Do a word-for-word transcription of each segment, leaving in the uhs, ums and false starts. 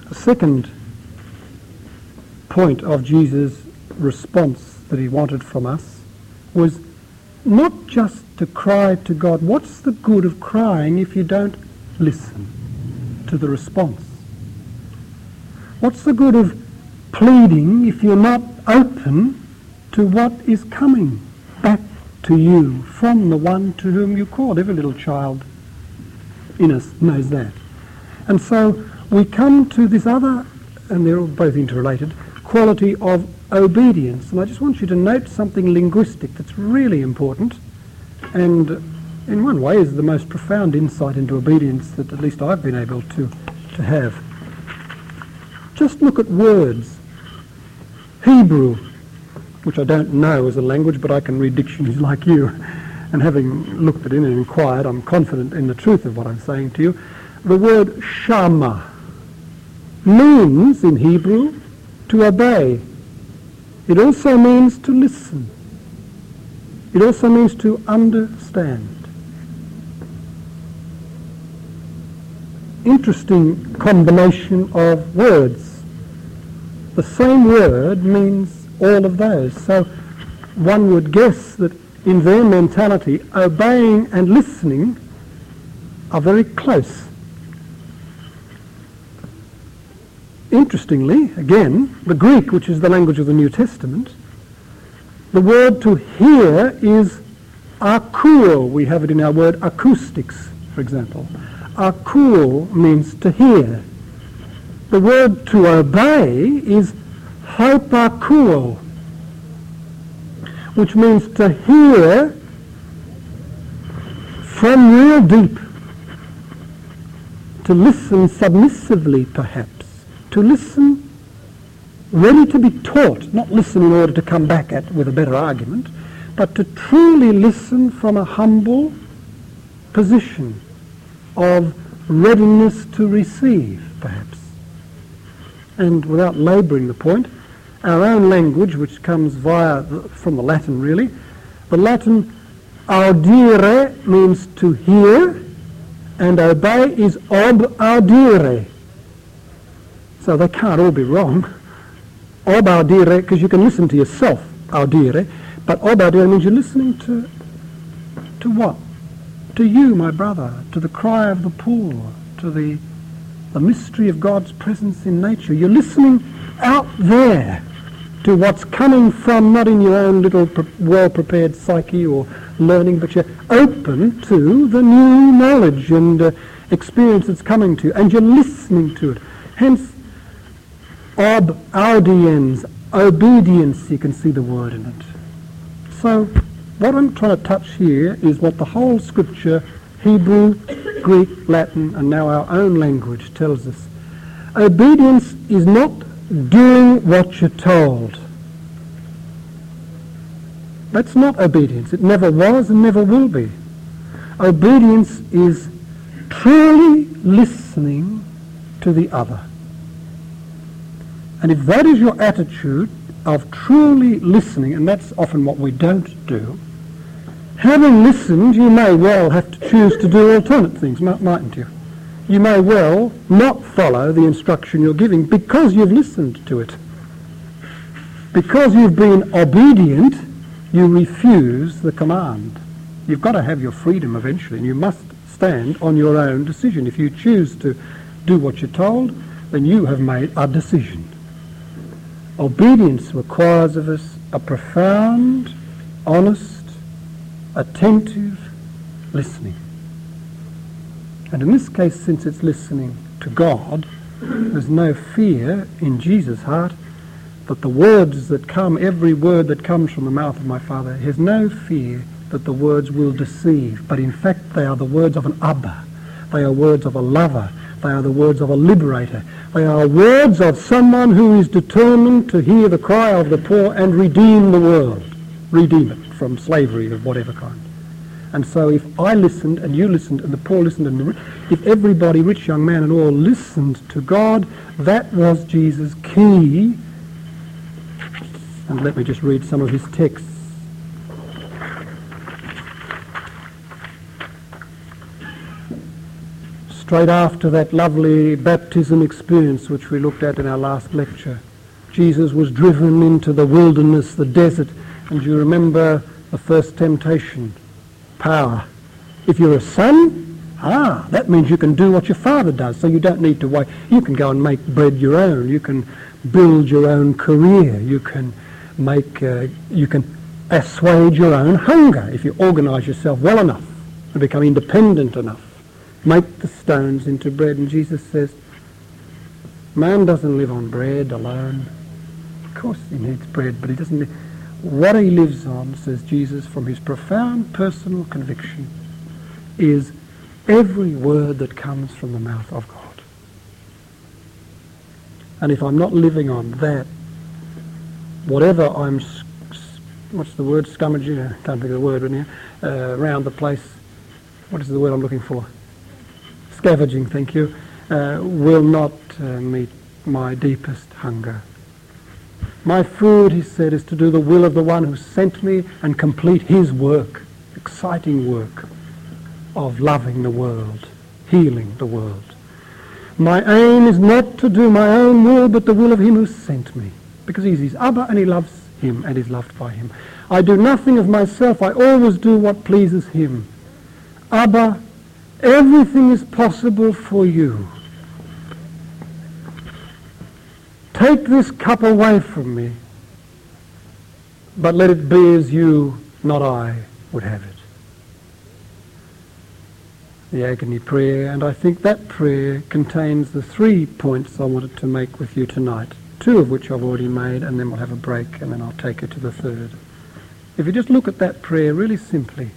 The second point of Jesus' response that he wanted from us was not just to cry to God. What's the good of crying if you don't listen to the response? What's the good of pleading if you're not open to what is coming back to you from the one to whom you called? Every little child in us knows that. And so we come to this other, and they're both interrelated, quality of obedience. And I just want you to note something linguistic that's really important, and in one way is the most profound insight into obedience that at least I've been able to, to have. Just look at words. Hebrew, which I don't know as a language, but I can read dictionaries like you, and having looked at it and inquired, I'm confident in the truth of what I'm saying to you. The word shama means, in Hebrew, to obey. It also means to listen. It also means to understand. Interesting combination of words. The same word means all of those. So one would guess that in their mentality, obeying and listening are very close. Interestingly, again, the Greek, which is the language of the New Testament, the word to hear is akouo. We have it in our word acoustics, for example. Akouo means to hear. The word to obey is hypakouo, which means to hear from real deep, to listen submissively perhaps, to listen ready to be taught, not listen in order to come back at with a better argument, but to truly listen from a humble position of readiness to receive, perhaps. And without labouring the point, our own language, which comes via the, from the Latin really, the Latin audire means to hear, and obey is ob audire. So they can't all be wrong. Ob audire, because you can listen to yourself, audire, but ob audire means you're listening to, to what? To you, my brother, to the cry of the poor, to the, the mystery of God's presence in nature. You're listening out there to what's coming from, not in your own little pre- well-prepared psyche or learning, but you're open to the new knowledge and uh, experience that's coming to you, and you're listening to it. Hence, ob audiens, obedience, you can see the word in it. So, what I'm trying to touch here is what the whole Scripture, Hebrew, Greek, Latin, and now our own language tells us. Obedience is not doing what you're told. That's not obedience. It never was and never will be. Obedience is truly listening to the other. And if that is your attitude of truly listening, and that's often what we don't do, having listened, you may well have to choose to do alternate things, mightn't you? You may well not follow the instruction you're giving because you've listened to it. Because you've been obedient, you refuse the command. You've got to have your freedom eventually, and you must stand on your own decision. If you choose to do what you're told, then you have made a decision. Obedience requires of us a profound, honest, attentive listening. And in this case, since it's listening to God, there's no fear in Jesus' heart that the words that come, every word that comes from the mouth of my Father, he has no fear that the words will deceive. But in fact, they are the words of an Abba. They are words of a lover. They are the words of a liberator. They are words of someone who is determined to hear the cry of the poor and redeem the world. Redeem it from slavery of whatever kind. And so if I listened and you listened and the poor listened and the, if everybody, rich young man and all, listened to God, that was Jesus' key. And let me just read some of his texts. straight after that lovely baptism experience which we looked at in our last lecture. Jesus was driven into the wilderness, the desert, and you remember the first temptation, power. If you're a son, ah, that means you can do what your father does, so you don't need to wait. You can go and make bread your own. You can build your own career. You can make, uh, you can assuage your own hunger if you organise yourself well enough and become independent enough. Make the stones into bread. And Jesus says, man doesn't live on bread alone. Of course he needs bread, but he doesn't need... What he lives on, says Jesus, from his profound personal conviction, is every word that comes from the mouth of God. And if I'm not living on that, whatever I'm, what's the word, scummaging, I can't think of the word in here, uh, around the place, what is the word I'm looking for? Scavenging, thank you, uh, will not uh, meet my deepest hunger. My food, he said, is to do the will of the one who sent me and complete his work, exciting work of loving the world, healing the world. My aim is not to do my own will, but the will of him who sent me, because he's his Abba and he loves him and is loved by him. I do nothing of myself. I always do what pleases him. Abba, everything is possible for you. Take this cup away from me, but let it be as you, not I, would have it. The agony prayer, and I think that prayer contains the three points I wanted to make with you tonight, two of which I've already made, and then we'll have a break, and then I'll take you to the third. If you just look at that prayer really simply,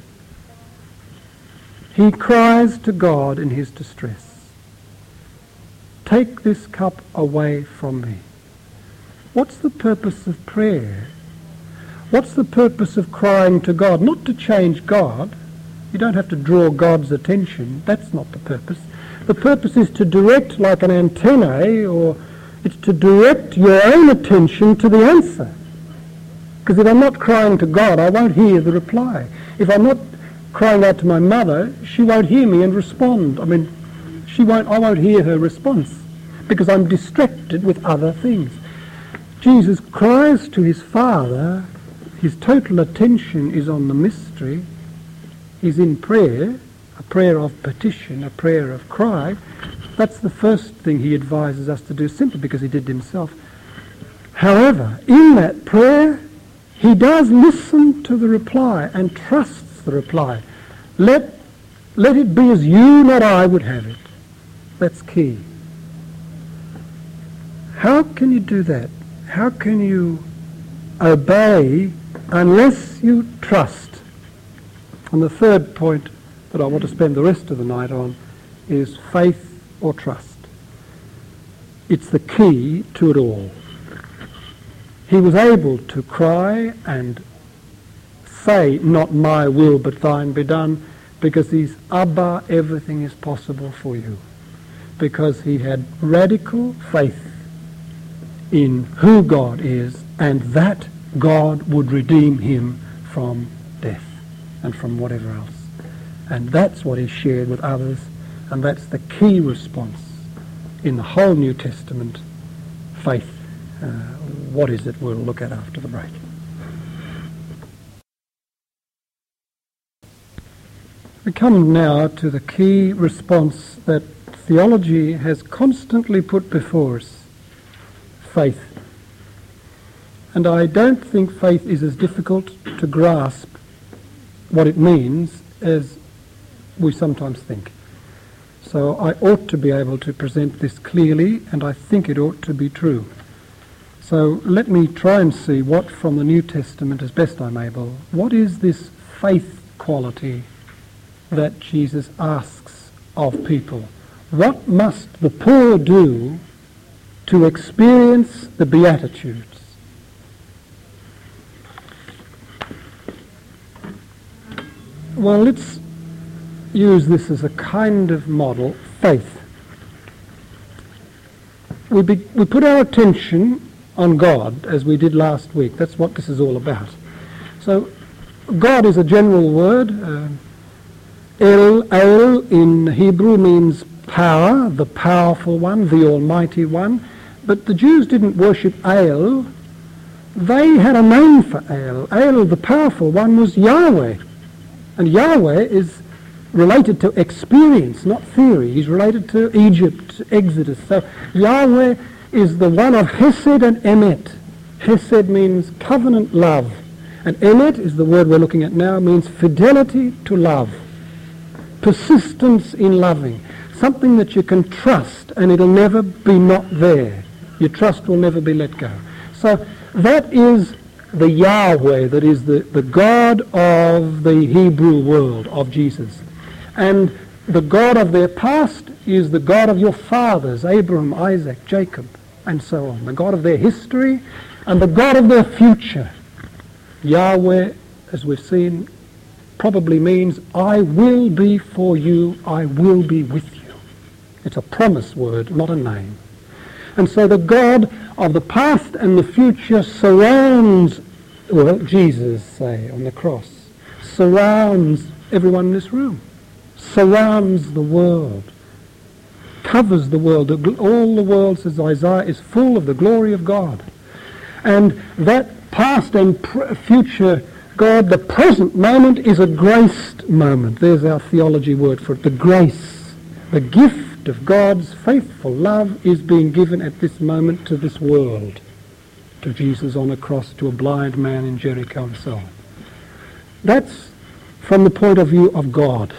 he cries to God in his distress, take this cup away from me. What's the purpose of prayer? What's the purpose of crying to God? Not to change God. You don't have to draw God's attention. That's not the purpose. The purpose is to direct, like an antennae, or it's to direct your own attention to the answer. Because if I'm not crying to God, I won't hear the reply. If I'm not crying out to my mother, she won't hear me and respond. I mean, she won't. I won't hear her response because I'm distracted with other things. Jesus cries to his Father. His total attention is on the mystery. He's in prayer, a prayer of petition, a prayer of cry. That's the first thing he advises us to do, simply because he did it himself. However, in that prayer, he does listen to the reply and trusts the reply. Let, let it be as you, not I, would have it. That's key. How can you do that? How can you obey unless you trust? And the third point that I want to spend the rest of the night on is faith or trust. It's the key to it all. He was able to cry and say, not my will but thine be done, because he's Abba, everything is possible for you. Because he had radical faith in who God is, and that God would redeem him from death and from whatever else. And that's what he shared with others, and that's the key response in the whole New Testament, faith. Uh, what is it? We'll look at after the break. We come now to the key response that theology has constantly put before us. Faith. And I don't think faith is as difficult to grasp what it means as we sometimes think. So I ought to be able to present this clearly, and I think it ought to be true. So let me try and see what from the New Testament, as best I'm able, what is this faith quality that Jesus asks of people? What must the poor do to experience the Beatitudes? Well, let's use this as a kind of model, faith. We, be, we put our attention on God, as we did last week. That's what this is all about. So, God is a general word. Uh, El, El in Hebrew means power, the powerful one, the almighty one. But the Jews didn't worship El. They had a name for El. El, the powerful one, was Yahweh. And Yahweh is related to experience, not theory. He's related to Egypt, Exodus. So Yahweh is the one of Hesed and Emet. Hesed means covenant love. And Emet is the word we're looking at now, means fidelity to love. Persistence in loving. Something that you can trust and it'll never be not there. Your trust will never be let go. So that is the Yahweh, that is the, the God of the Hebrew world, of Jesus. And the God of their past is the God of your fathers, Abraham, Isaac, Jacob, and so on. The God of their history and the God of their future. Yahweh, as we've seen, probably means, I will be for you, I will be with you. It's a promise word, not a name. And so the God of the past and the future surrounds, well, Jesus, say, on the cross, surrounds everyone in this room, surrounds the world, covers the world. All the world, says Isaiah, is full of the glory of God. And that past and pr- future God, the present moment, is a graced moment. There's our theology word for it, the grace. The gift of God's faithful love is being given at this moment to this world, to Jesus on a cross, to a blind man in Jericho, and so on. That's from the point of view of God.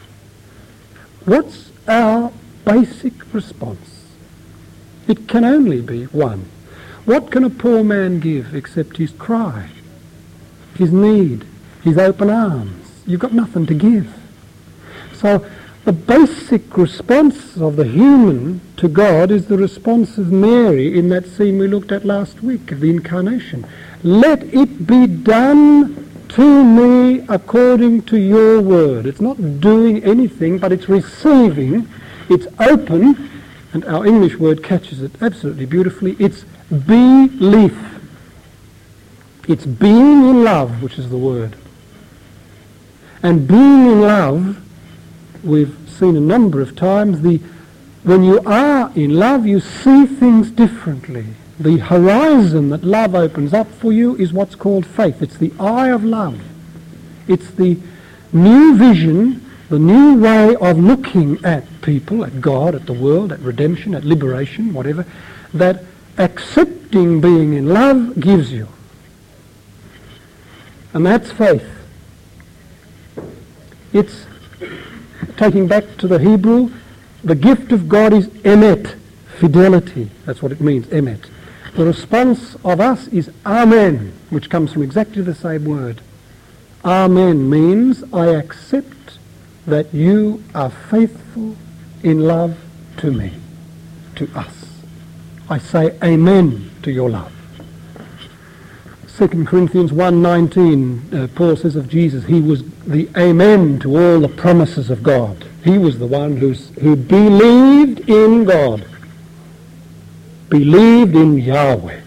What's our basic response? It can only be one. What can a poor man give except his cry, his need, his open arms? You've got nothing to give. So the basic response of the human to God is the response of Mary in that scene we looked at last week of the Incarnation. Let it be done to me according to your word. It's not doing anything, but it's receiving. It's open, and our English word catches it absolutely beautifully. It's belief. It's being in love, which is the word. And being in love, we've seen a number of times, the when you are in love, you see things differently. The horizon that love opens up for you is what's called faith. It's the eye of love. It's the new vision, the new way of looking at people, at God, at the world, at redemption, at liberation, whatever, that accepting being in love gives you. And that's faith. It's, taking back to the Hebrew, the gift of God is emet, fidelity. That's what it means, emet. The response of us is amen, which comes from exactly the same word. Amen means I accept that you are faithful in love to me, to us. I say amen to your love. Second Corinthians one nineteen, uh, Paul says of Jesus, he was the amen to all the promises of God. He was the one who's, who believed in God, believed in Yahweh.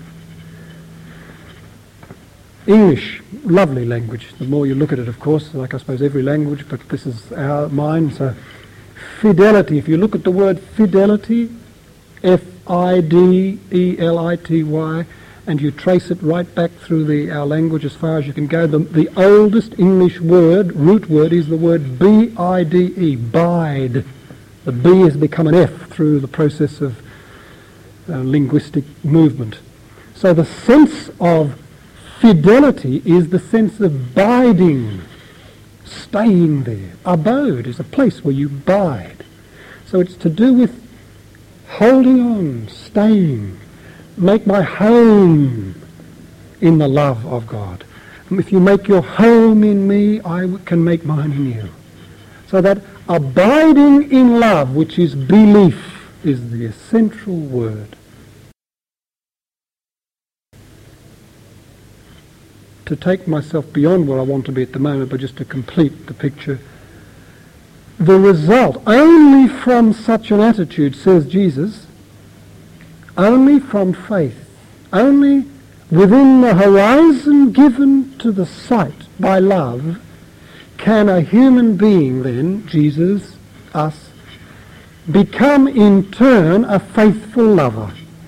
English, lovely language. The more you look at it, of course, like I suppose every language, but this is our mine. So fidelity, if you look at the word fidelity, F I D E L I T Y, and you trace it right back through the our language as far as you can go, the, the oldest English word, root word, is the word B I D E, bide. The B has become an F through the process of uh, linguistic movement. So the sense of fidelity is the sense of biding, staying there. Abode is a place where you bide. So it's to do with holding on, staying, make my home in the love of God. If you make your home in me, I can make mine in you. So that abiding in love, which is belief, is the essential word. To take myself beyond where I want to be at the moment, but just to complete the picture, the result, only from such an attitude, says Jesus, only from faith, only within the horizon given to the sight by love, can a human being then, Jesus, us, become in turn a faithful lover.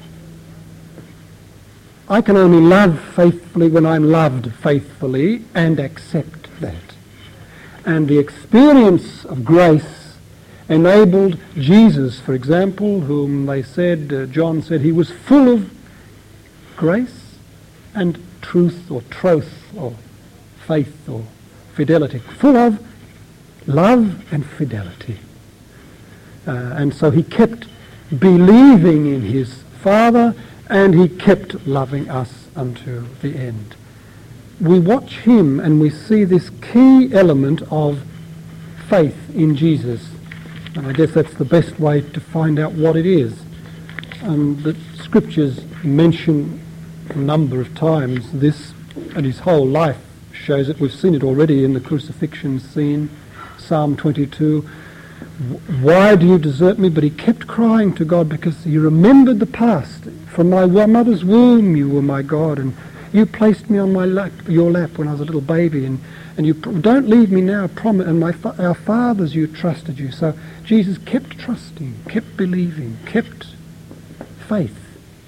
I can only love faithfully when I'm loved faithfully and accept that. And the experience of grace enabled Jesus, for example, whom they said, uh, John said, he was full of grace and truth or troth or faith or fidelity, full of love and fidelity. Uh, and so he kept believing in his Father, and he kept loving us unto the end. We watch him and we see this key element of faith in Jesus. And I guess that's the best way to find out what it is. And the scriptures mention a number of times this, and his whole life shows it. We've seen it already in the crucifixion scene, Psalm twenty-two. Why do you desert me? But he kept crying to God because he remembered the past. From my mother's womb you were my God, and you placed me on my lap, your lap when I was a little baby, and, and you don't leave me now, promise. And my our fathers, you trusted you. So Jesus kept trusting, kept believing, kept faith.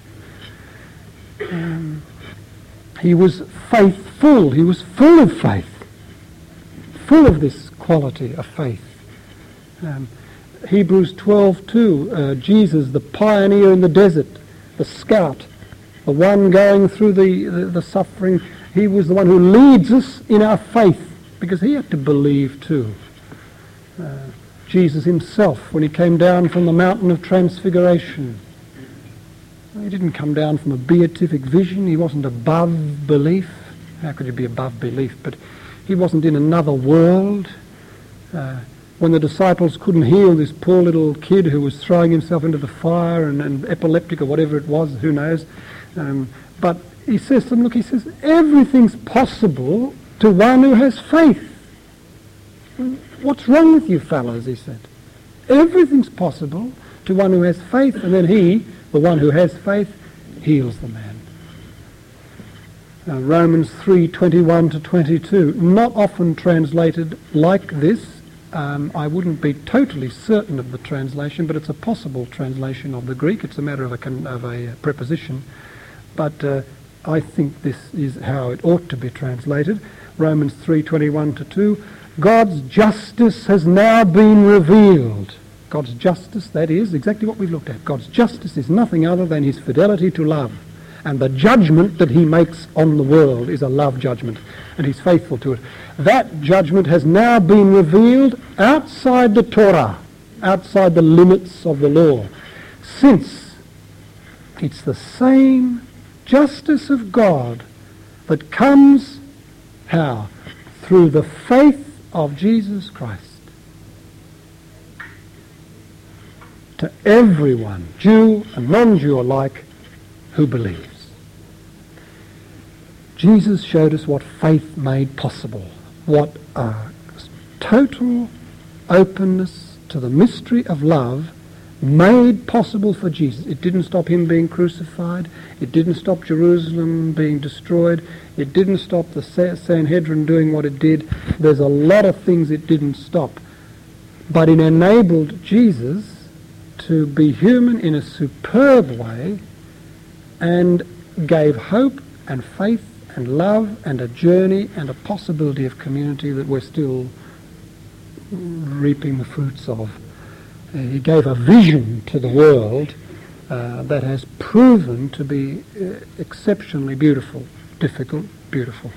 Um, he was faithful. He was full of faith, full of this quality of faith. Um, Hebrews twelve two, uh, Jesus, the pioneer in the desert, the scout, the one going through the, the, the suffering, he was the one who leads us in our faith, because he had to believe too. Uh, Jesus himself, when he came down from the mountain of transfiguration, he didn't come down from a beatific vision. He wasn't above belief. How could you be above belief? But he wasn't in another world. Uh, when the disciples couldn't heal this poor little kid who was throwing himself into the fire and, and epileptic or whatever it was, who knows. Um, but he says to them, look, he says, everything's possible to one who has faith. What's wrong with you fellows, he said. Everything's possible to one who has faith. And then he, the one who has faith, heals the man. Uh, Romans three twenty-one to twenty-two, not often translated like this. Um, I wouldn't be totally certain of the translation, but it's a possible translation of the Greek. It's a matter of a, con- of a preposition. But uh, I think this is how it ought to be translated. Romans three twenty-one to two, God's justice has now been revealed. God's justice, that is exactly what we've looked at. God's justice is nothing other than his fidelity to love. And the judgment that he makes on the world is a love judgment, and he's faithful to it. That judgment has now been revealed outside the Torah, outside the limits of the law, since it's the same justice of God that comes, how? Through the faith of Jesus Christ. To everyone, Jew and non-Jew alike, who believes. Jesus showed us what faith made possible, what a total openness to the mystery of love made possible for Jesus. It didn't stop him being crucified. It didn't stop Jerusalem being destroyed. It didn't stop the Sanhedrin doing what it did. There's a lot of things it didn't stop. But it enabled Jesus to be human in a superb way and gave hope and faith and love and a journey and a possibility of community that we're still reaping the fruits of. Uh, he gave a vision to the world uh, that has proven to be uh, exceptionally beautiful, difficult, beautiful.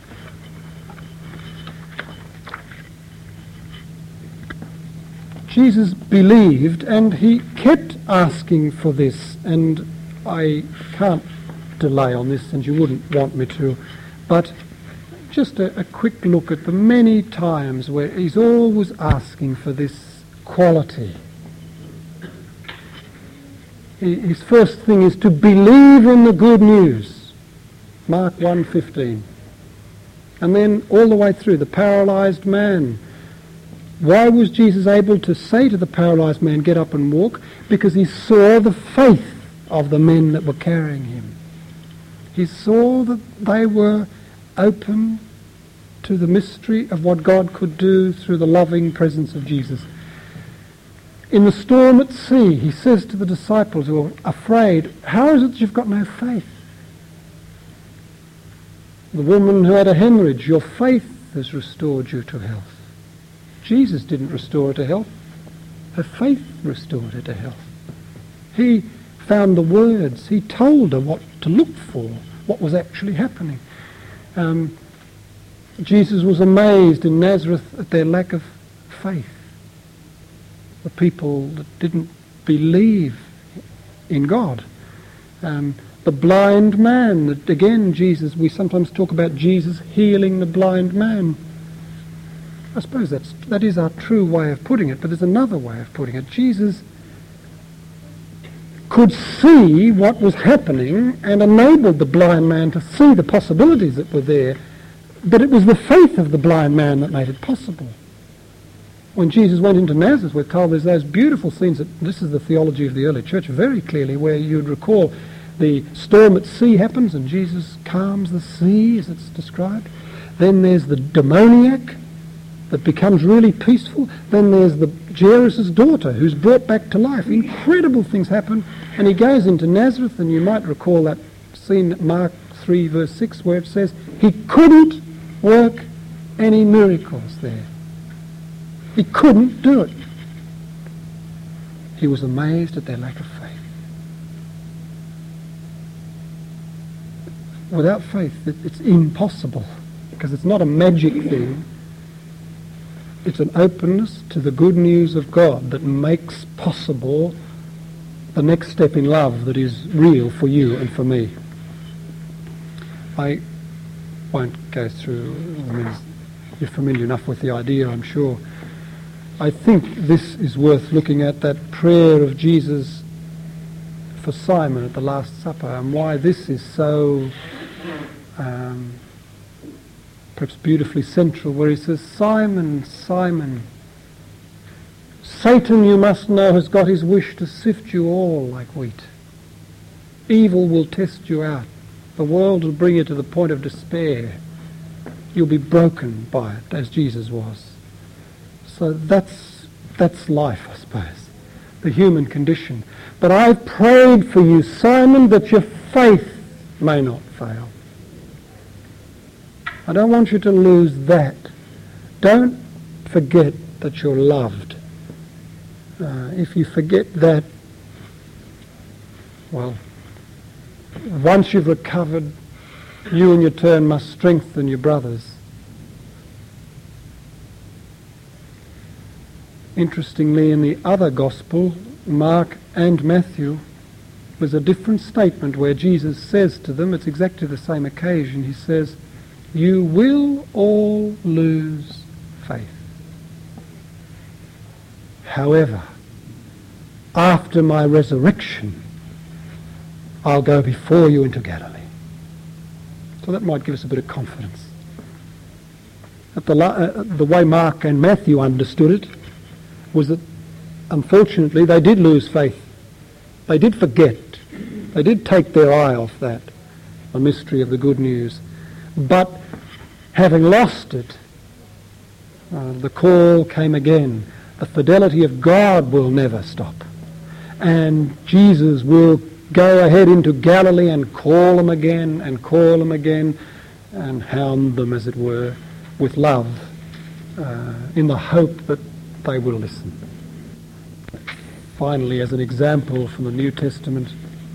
Jesus believed, and he kept asking for this, and I can't delay on this, and you wouldn't want me to, but just a, a quick look at the many times where he's always asking for this quality. He, his first thing is to believe in the good news, Mark one fifteen. And then all the way through, the paralysed man. Why was Jesus able to say to the paralysed man, get up and walk? Because he saw the faith of the men that were carrying him. He saw that they were open to the mystery of what God could do through the loving presence of Jesus. In the storm at sea, he says to the disciples who are afraid, how is it that you've got no faith? The woman who had a hemorrhage, your faith has restored you to health. Jesus didn't restore her to health. Her faith restored her to health. He found the words. He told her what to look for, what was actually happening. Um, Jesus was amazed in Nazareth at their lack of faith. The people that didn't believe in God. Um, the blind man, that again Jesus, we sometimes talk about Jesus healing the blind man. I suppose that's, that is our true way of putting it, but there's another way of putting it. Jesus could see what was happening and enabled the blind man to see the possibilities that were there, but it was the faith of the blind man that made it possible. When Jesus went into Nazareth, we're told there's those beautiful scenes, that this is the theology of the early church very clearly, where you'd recall the storm at sea happens and Jesus calms the sea as it's described. Then there's the demoniac that becomes really peaceful. Then there's the Jairus' daughter who's brought back to life. Incredible things happen. And he goes into Nazareth, and you might recall that scene at Mark three verse six where it says he couldn't work any miracles there. He couldn't do it. He was amazed at their lack of faith. Without faith, it's impossible, because it's not a magic thing. It's an openness to the good news of God that makes possible the next step in love that is real for you and for me. I won't go through, I mean, you're familiar enough with the idea, I'm sure. I think this is worth looking at, that prayer of Jesus for Simon at the Last Supper, and why this is so um, perhaps beautifully central, where he says, Simon, Simon, Satan, you must know, has got his wish to sift you all like wheat. Evil will test you out. The world will bring you to the point of despair. You'll be broken by it, as Jesus was. So that's that's life, I suppose, the human condition. But I've prayed for you, Simon, that your faith may not fail. I don't want you to lose that. Don't forget that you're loved. Uh, if you forget that, well, once you've recovered, you in your turn must strengthen your brothers. Interestingly, in the other gospel, Mark and Matthew, there's a different statement where Jesus says to them, it's exactly the same occasion, he says, you will all lose faith. However, after my resurrection, I'll go before you into Galilee. So that might give us a bit of confidence. At the, uh, the way Mark and Matthew understood it was that, unfortunately, they did lose faith. They did forget. They did take their eye off that, the mystery of the good news. But having lost it, uh, the call came again. The fidelity of God will never stop. And Jesus will go ahead into Galilee and call them again and call them again and hound them, as it were, with love, uh, in the hope that they will listen. Finally, as an example from the New Testament,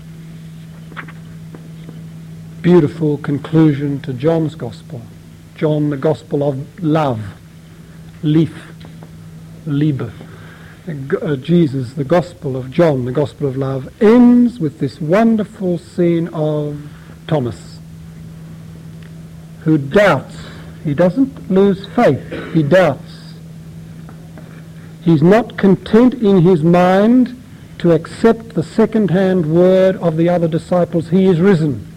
beautiful conclusion to John's Gospel. John, the Gospel of love, Lief, Liebe. Uh, Jesus, the Gospel of John, the Gospel of love, ends with this wonderful scene of Thomas, who doubts. He doesn't lose faith, he doubts. He's not content in his mind to accept the second-hand word of the other disciples, he is risen.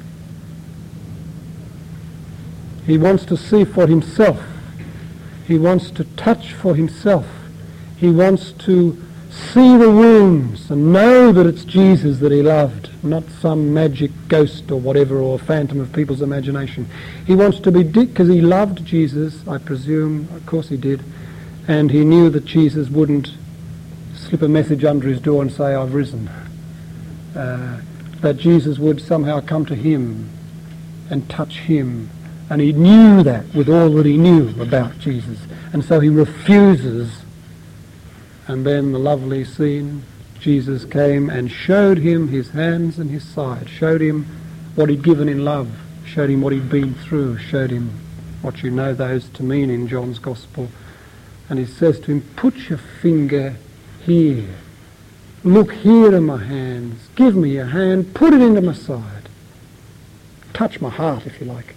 He wants to see for himself. He wants to touch for himself. He wants to see the wounds and know that it's Jesus that he loved, not some magic ghost or whatever, or phantom of people's imagination. He wants to be, because he loved Jesus, I presume, of course he did, and he knew that Jesus wouldn't slip a message under his door and say, I've risen. Uh, that Jesus would somehow come to him and touch him. And he knew that with all that he knew about Jesus. And so he refuses. And then the lovely scene, Jesus came and showed him his hands and his side, showed him what he'd given in love, showed him what he'd been through, showed him what you know those to mean in John's Gospel. And he says to him, put your finger here. Look here in my hands. Give me your hand. Put it into my side. Touch my heart, if you like.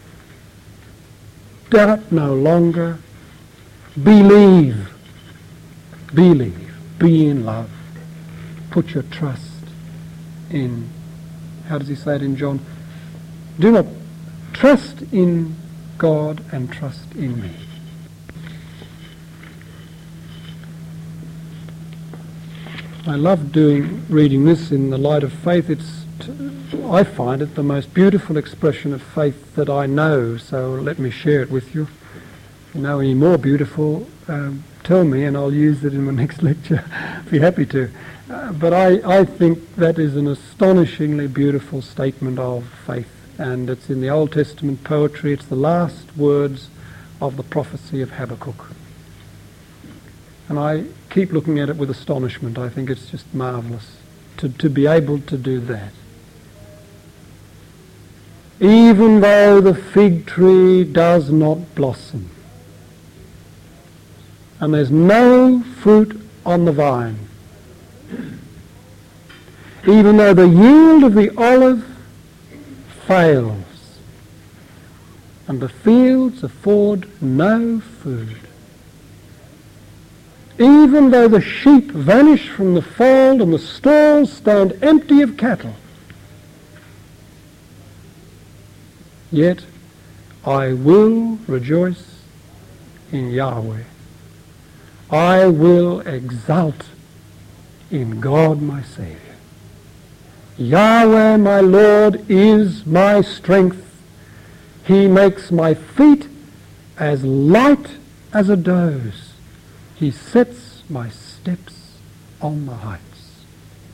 Doubt no longer. Believe. Believe. Be in love. Put your trust in, how does he say it in John? Do not trust in God and trust in me. I love doing reading this in the light of faith. It's, I find it the most beautiful expression of faith that I know, so let me share it with you. If you know any more beautiful, um, tell me and I'll use it in my next lecture. Be happy to. Uh, but I, I think that is an astonishingly beautiful statement of faith, and it's in the Old Testament poetry. It's the last words of the prophecy of Habakkuk. And I keep looking at it with astonishment. I think it's just marvellous to, to be able to do that. Even though the fig tree does not blossom, and there's no fruit on the vine, even though the yield of the olive fails, and the fields afford no food, even though the sheep vanish from the fold and the stalls stand empty of cattle, yet I will rejoice in Yahweh. I will exult in God my Saviour. Yahweh my Lord is my strength. He makes my feet as light as a doe's. He sets my steps on the heights.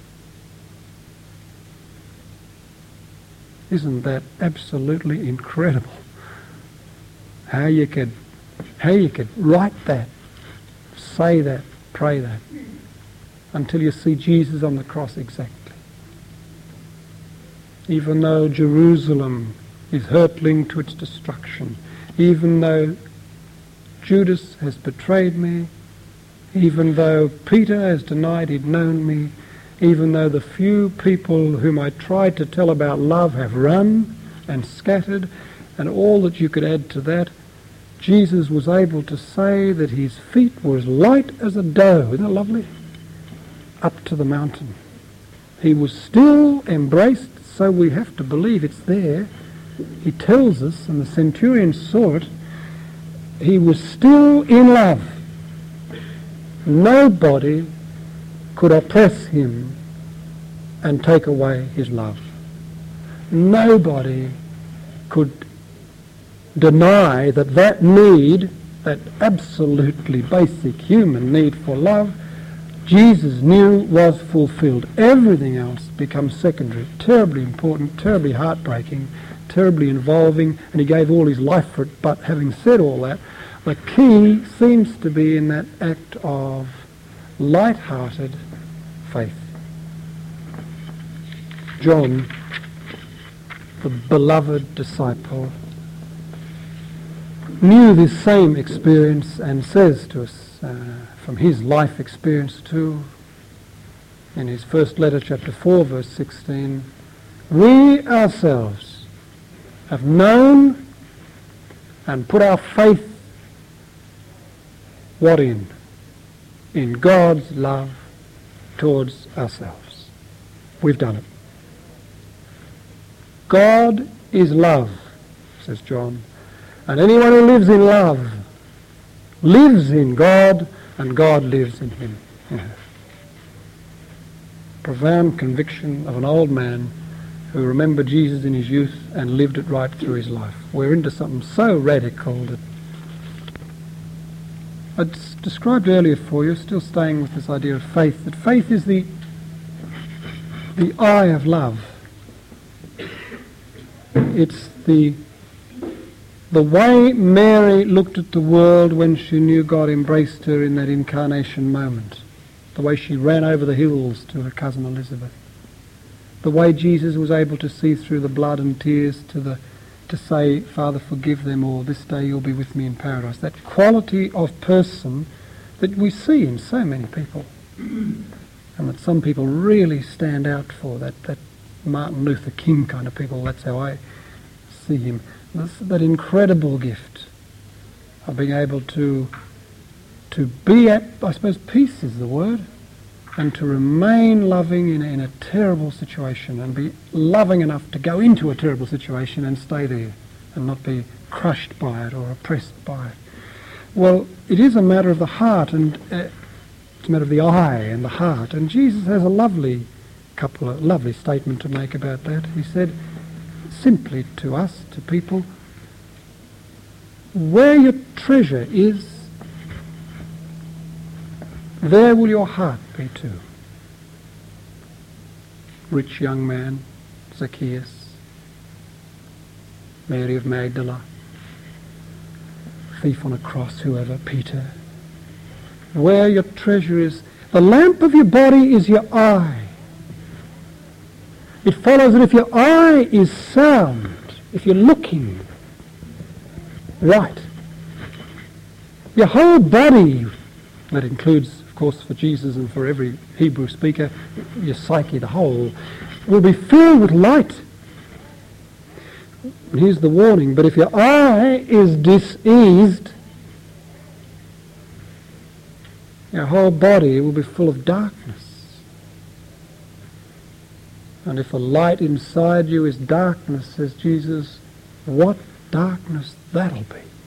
Isn't that absolutely incredible? How you could, how you could write that, say that, pray that, until you see Jesus on the cross exactly. Even though Jerusalem is hurtling to its destruction, even though Judas has betrayed me, even though Peter has denied he'd known me, even though the few people whom I tried to tell about love have run and scattered, and all that you could add to that, Jesus was able to say that his feet were as light as a doe. Isn't that lovely? Up to the mountain. He was still embraced, so we have to believe it's there. He tells us, and the centurion saw it, he was still in love. Nobody could oppress him and take away his love. Nobody could deny that that need, that absolutely basic human need for love, Jesus knew was fulfilled. Everything else becomes secondary, terribly important, terribly heartbreaking, terribly involving, and he gave all his life for it. But having said all that, the key seems to be in that act of light-hearted faith. John, the beloved disciple, knew this same experience and says to us uh, from his life experience too, in his first letter, chapter four, verse sixteen, we ourselves have known and put our faith what in? In God's love towards ourselves. We've done it. God is love, says John, and anyone who lives in love lives in God and God lives in him. Yeah. Profound conviction of an old man who remembered Jesus in his youth and lived it right through his life. We're into something so radical that I s- described earlier for you, still staying with this idea of faith, that faith is the the eye of love. It's the the way Mary looked at the world when she knew God embraced her in that incarnation moment. The way she ran over the hills to her cousin Elizabeth. The way Jesus was able to see through the blood and tears to the to say, Father, forgive them all, this day you'll be with me in paradise. That quality of person that we see in so many people. And that some people really stand out for, that, that Martin Luther King kind of people, that's how I see him. This, that incredible gift of being able to to be at, I suppose peace is the word, and to remain loving in, in a terrible situation, and be loving enough to go into a terrible situation and stay there and not be crushed by it or oppressed by it. Well, it is a matter of the heart, and uh, it's a matter of the eye and the heart. And Jesus has a lovely couple of lovely statement to make about that. He said simply to us, to people, where your treasure is, there will your heart be too. Rich young man, Zacchaeus, Mary of Magdala, thief on a cross, whoever, Peter. Where your treasure is, the lamp of your body is your eye. It follows that if your eye is sound, if you're looking right, your whole body, that includes, of course, for Jesus and for every Hebrew speaker, your psyche, the whole, will be filled with light. And here's the warning, but if your eye is diseased, your whole body will be full of darkness. And if the light inside you is darkness, says Jesus, what darkness that'll be.